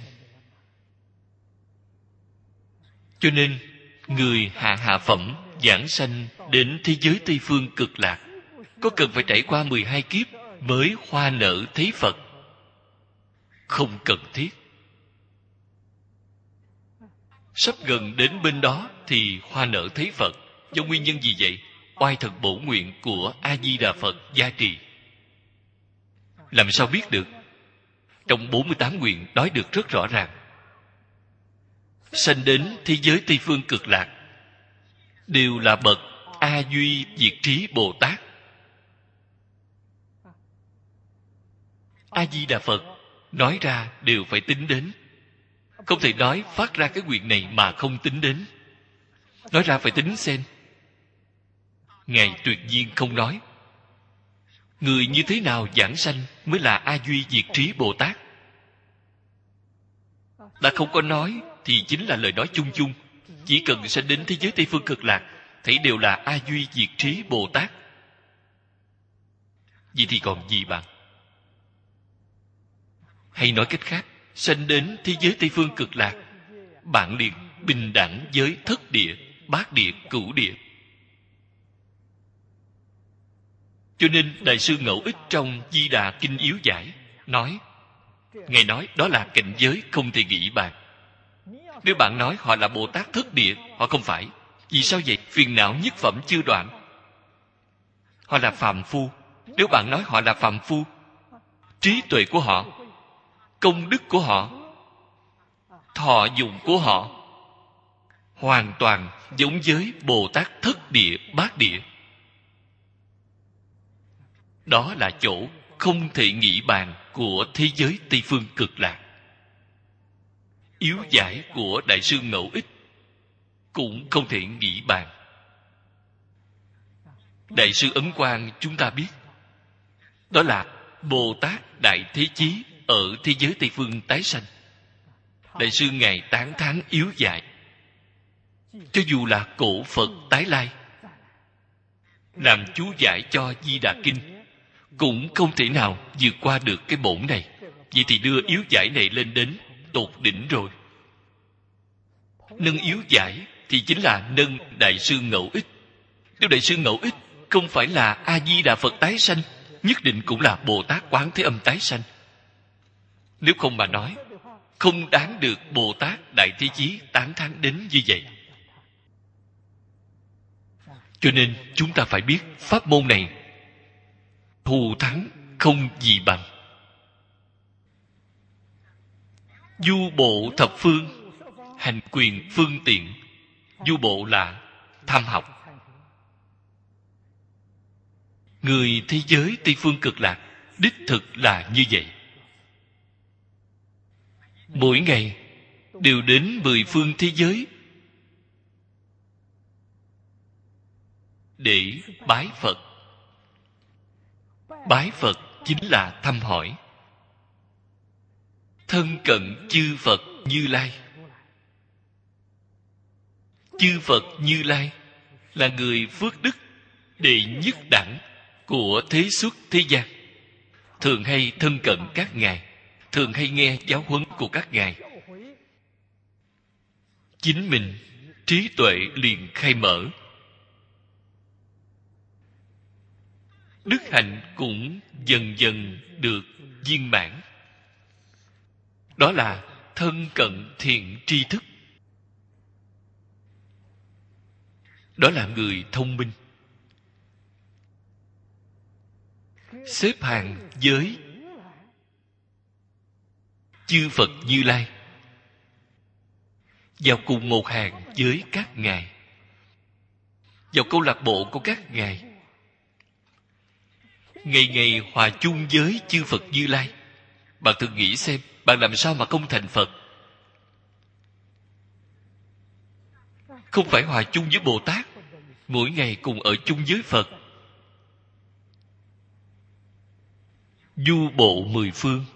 Cho nên người hạ hạ phẩm giảng sanh đến thế giới Tây Phương Cực Lạc, có cần phải trải qua mười hai kiếp mới hoa nở thấy Phật? Không cần thiết. Sắp gần đến bên đó thì hoa nở thấy Phật. Do nguyên nhân gì vậy? Oai thần bổ nguyện của A Di Đà Phật gia trì. Làm sao biết được? Trong bốn mươi tám nguyện nói được rất rõ ràng. Sanh đến thế giới Tây Phương Cực Lạc đều là bậc A Duy Diệt Trí Bồ Tát. A Di Đà Phật nói ra đều phải tính đến. Không thể nói phát ra cái nguyện này mà không tính đến. Nói ra phải tính xem. Ngài tuyệt nhiên không nói. Người như thế nào giảng sanh mới là A Duy Diệt Trí Bồ Tát? Đã không có nói thì chính là lời nói chung chung. Chỉ cần sanh đến thế giới Tây Phương Cực Lạc, thấy đều là A Duy Diệt Trí Bồ Tát. Vậy thì còn gì bạn? Hay nói cách khác, sanh đến thế giới Tây Phương Cực Lạc, bạn liền bình đẳng với thất địa, bát địa, cửu địa. Cho nên Đại sư Ngẫu Ích trong Di Đà Kinh Yếu Giải nói, Ngài nói đó là cảnh giới không thể nghĩ bàn. Nếu bạn nói họ là Bồ Tát thất địa, họ không phải. Vì sao vậy? Phiền não nhất phẩm chưa đoạn. Họ là phàm phu. Nếu bạn nói họ là phàm phu, trí tuệ của họ, công đức của họ, thọ dụng của họ hoàn toàn giống với Bồ Tát thất địa, bát địa. Đó là chỗ không thể nghĩ bàn của thế giới Tây Phương Cực Lạc. Yếu giải của Đại sư Ngẫu Ích cũng không thể nghĩ bàn. Đại sư Ấn Quang chúng ta biết, đó là Bồ Tát Đại Thế Chí ở thế giới Tây Phương tái sanh. Đại sư Ngài tán thán yếu giải. Cho dù là cổ Phật tái lai, làm chú giải cho Di Đà Kinh, cũng không thể nào vượt qua được cái bổn này. Vậy thì đưa yếu giải này lên đến tột đỉnh rồi. Nâng yếu giải thì chính là nâng Đại sư Ngẫu Ích. Nếu Đại sư Ngẫu Ích không phải là A Di Đà Phật tái sanh, nhất định cũng là Bồ Tát Quán Thế Âm tái sanh. Nếu không mà nói, không đáng được Bồ Tát Đại Thế Chí tán thán đến như vậy. Cho nên chúng ta phải biết pháp môn này thù thắng không gì bằng. Du bộ thập phương, hành quyền phương tiện. Du bộ là tham học. Người thế giới Tây Phương Cực Lạc đích thực là như vậy. Mỗi ngày đều đến mười phương thế giới để bái Phật. Bái Phật chính là thăm hỏi, thân cận chư Phật Như Lai. Chư Phật Như Lai là người phước đức đệ nhất đẳng của thế xuất thế gian, thường hay thân cận các ngài, thường hay nghe giáo huấn của các ngài. Chính mình trí tuệ liền khai mở, đức hạnh cũng dần dần được viên mãn. Đó là thân cận thiện tri thức. Đó là người thông minh. Xếp hàng với chư Phật Như Lai, vào cùng một hàng với các ngài, vào câu lạc bộ của các ngài, ngày ngày hòa chung với chư Phật Như Lai. Bạn thử nghĩ xem, bạn làm sao mà không thành Phật? Không phải hòa chung với Bồ Tát, mỗi ngày cùng ở chung với Phật. Du bộ mười phương,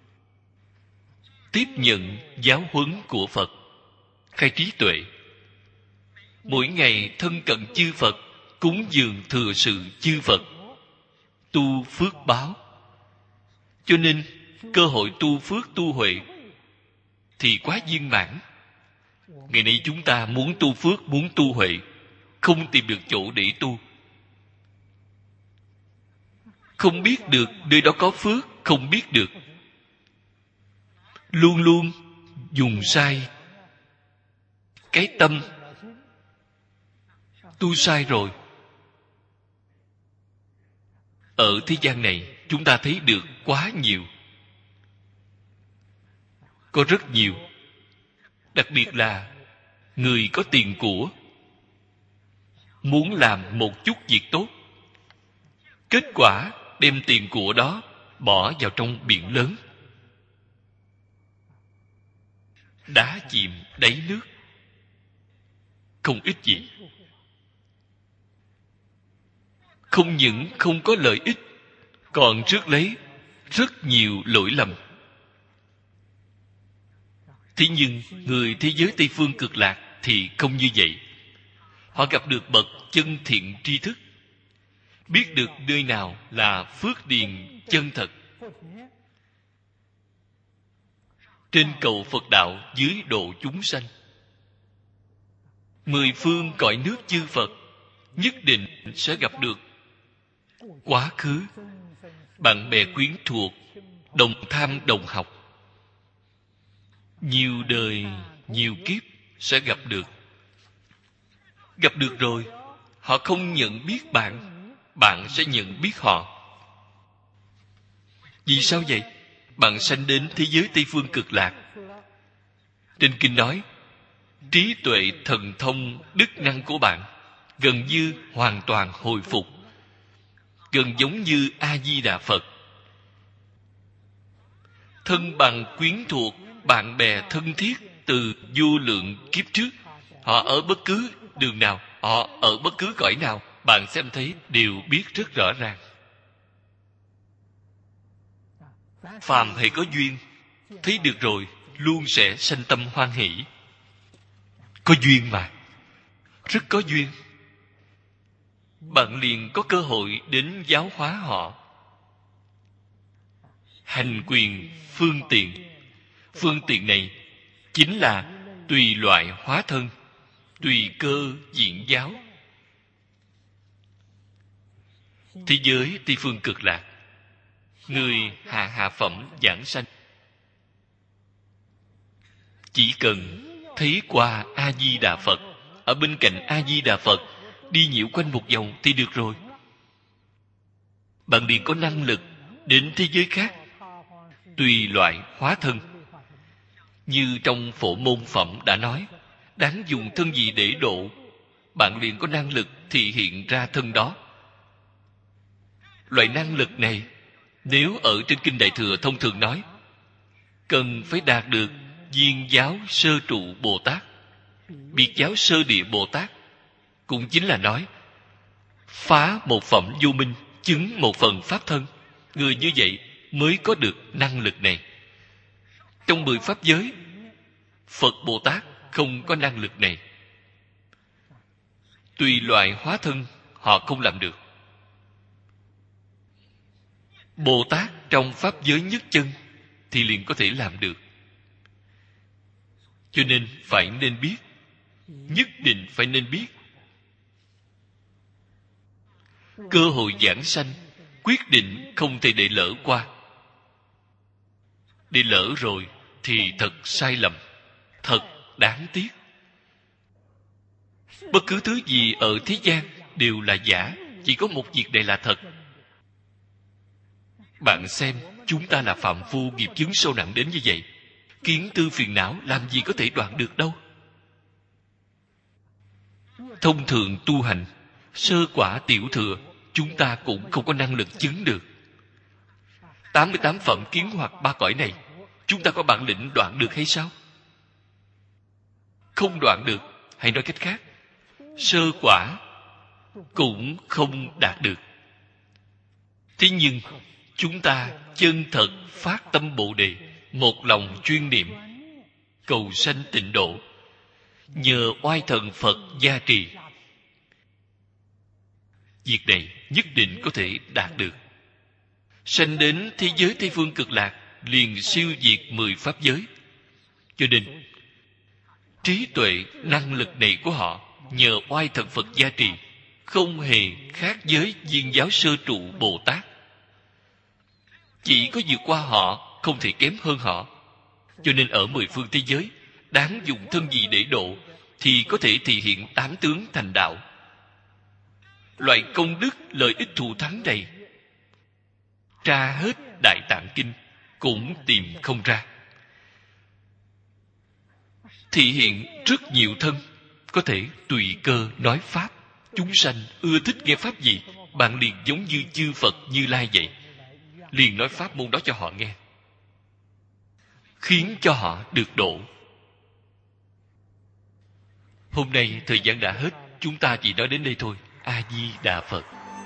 tiếp nhận giáo huấn của Phật, khai trí tuệ. Mỗi ngày thân cận chư Phật, cúng dường thừa sự chư Phật, tu phước báo. Cho nên cơ hội tu phước tu huệ thì quá viên mãn. Ngày nay chúng ta muốn tu phước, muốn tu huệ, không tìm được chỗ để tu. Không biết được nơi đó có phước, không biết được. Luôn luôn dùng sai cái tâm, tu sai rồi. Ở thế gian này chúng ta thấy được quá nhiều, có rất nhiều. Đặc biệt là người có tiền của, muốn làm một chút việc tốt, kết quả đem tiền của đó bỏ vào trong biển lớn, đá chìm đáy nước, không ích gì. Không những không có lợi ích, còn rước lấy rất nhiều lỗi lầm. Thế nhưng người thế giới Tây Phương Cực Lạc thì không như vậy. Họ gặp được bậc chân thiện tri thức, biết được nơi nào là phước điền chân thật. trên cầu Phật đạo, dưới độ chúng sanh. Mười phương cõi nước chư Phật nhất định sẽ gặp được. Quá khứ, bạn bè quyến thuộc, đồng tham đồng học, nhiều đời, nhiều kiếp sẽ gặp được. Gặp được rồi, họ không nhận biết bạn, bạn sẽ nhận biết họ. Vì sao vậy? Bạn sanh đến thế giới Tây Phương Cực Lạc. Trên kinh nói, trí tuệ, thần thông, đức năng của bạn gần như hoàn toàn hồi phục, gần giống như A-di-đà Phật. Thân bằng quyến thuộc, bạn bè thân thiết từ vô lượng kiếp trước, họ ở bất cứ đường nào, họ ở bất cứ cõi nào, bạn xem thấy đều biết rất rõ ràng. Phàm hãy có duyên, thấy được rồi luôn sẽ sanh tâm hoan hỷ. Có duyên mà, rất có duyên, bạn liền có cơ hội đến giáo hóa họ. Hành quyền phương tiện, phương tiện này chính là tùy loại hóa thân, tùy cơ diễn giáo. Thế giới Tây Phương Cực Lạc, người hạ hạ phẩm giảng sanh, chỉ cần thấy qua A-di-đà Phật, ở bên cạnh A-di-đà Phật, đi nhiễu quanh một vòng thì được rồi. Bạn liền có năng lực đến thế giới khác, tùy loại hóa thân. Như trong Phổ Môn Phẩm đã nói, đáng dùng thân gì để độ, bạn liền có năng lực thị hiện ra thân đó. Loại năng lực này, nếu ở trên Kinh Đại Thừa thông thường nói, cần phải đạt được viên giáo sơ trụ Bồ Tát, biệt giáo sơ địa Bồ Tát, cũng chính là nói phá một phẩm vô minh, chứng một phần pháp thân. Người như vậy mới có được năng lực này. Trong mười pháp giới, Phật Bồ Tát không có năng lực này. Tùy loại hóa thân, họ không làm được. Bồ Tát trong pháp giới nhất chân thì liền có thể làm được. Cho nên phải nên biết, nhất định phải nên biết. Cơ hội giảng sanh quyết định không thể để lỡ qua. Để lỡ rồi thì thật sai lầm, thật đáng tiếc. Bất cứ thứ gì ở thế gian đều là giả, chỉ có một việc này là thật. Bạn xem, chúng ta là phạm phu, nghiệp chướng sâu nặng đến như vậy, kiến tư phiền não làm gì có thể đoạn được đâu. Thông thường tu hành, sơ quả tiểu thừa, chúng ta cũng không có năng lực chứng được. tám mươi tám phẩm kiến hoặc ba cõi này, chúng ta có bản lĩnh đoạn được hay sao? Không đoạn được, hay nói cách khác, sơ quả cũng không đạt được. Thế nhưng chúng ta chân thật phát tâm Bồ Đề, một lòng chuyên niệm, cầu sanh tịnh độ, nhờ oai thần Phật gia trì, việc này nhất định có thể đạt được. Sanh đến thế giới Tây Phương Cực Lạc, liền siêu diệt mười pháp giới. Cho nên trí tuệ, năng lực này của họ nhờ oai thần Phật gia trì, không hề khác với viên giáo sơ trụ Bồ Tát. Chỉ có vượt qua họ, không thể kém hơn họ. Cho nên ở mười phương thế giới, đáng dùng thân gì để độ, thì có thể thị hiện tám tướng thành đạo. Loại công đức lợi ích thù thắng này, tra hết Đại Tạng Kinh cũng tìm không ra. Thị hiện rất nhiều thân, có thể tùy cơ nói pháp. Chúng sanh ưa thích nghe pháp gì, bạn liền giống như chư Phật Như Lai vậy, liền nói pháp môn đó cho họ nghe, khiến cho họ được độ. Hôm nay thời gian đã hết, chúng ta chỉ nói đến đây thôi. A Di Đà Phật.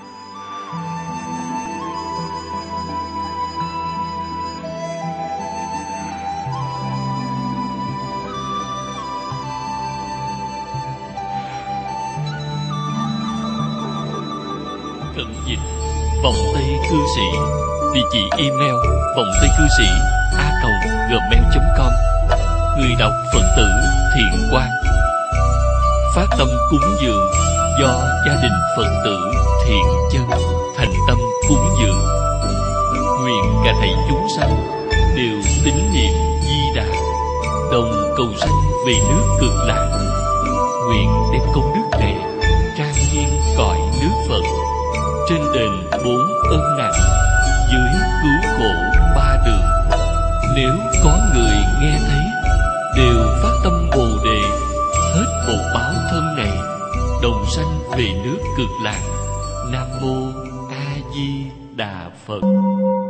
Cận dịch vòng Tây Cư Sĩ. Địa chỉ email vòng Tây Cư Sĩ a còng gmail chấm com. Người đọc Phật tử Thiện Quang. Phát tâm cúng dường do gia đình Phật tử Thiện Chân thành tâm cúng dường. Nguyện cả thảy chúng sanh đều tín niệm Di Đà, đồng cầu sanh về nước Cực Lạc. Nguyện đem công đức này trang nghiêm cõi nước Phật, trên đền bốn ân nặng, dưới cứu khổ ba đường. Nếu có người nghe thấy, đều phát tâm Bồ Đề, hết bột báo thân này, đồng sanh về nước Cực Lạc. Nam mô A Di Đà Phật.